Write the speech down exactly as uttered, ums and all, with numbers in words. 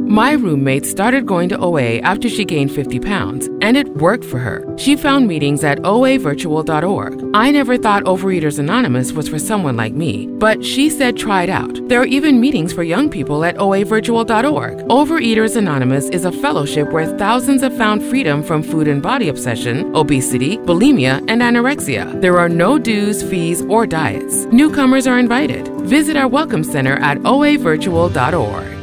My roommate started going to O A after she gained fifty pounds, and it worked for her. She found meetings at O A virtual dot org. I never thought Overeaters Anonymous was for someone like me, but she said try it out. There are even meetings for young people at O A virtual dot org. Overeaters Anonymous is a fellowship where thousands have found freedom from food and body obsession, obesity, bulimia, and anorexia. There are no dues, fees, or diets. Newcomers are invited. Visit our Welcome Center at O A virtual dot org.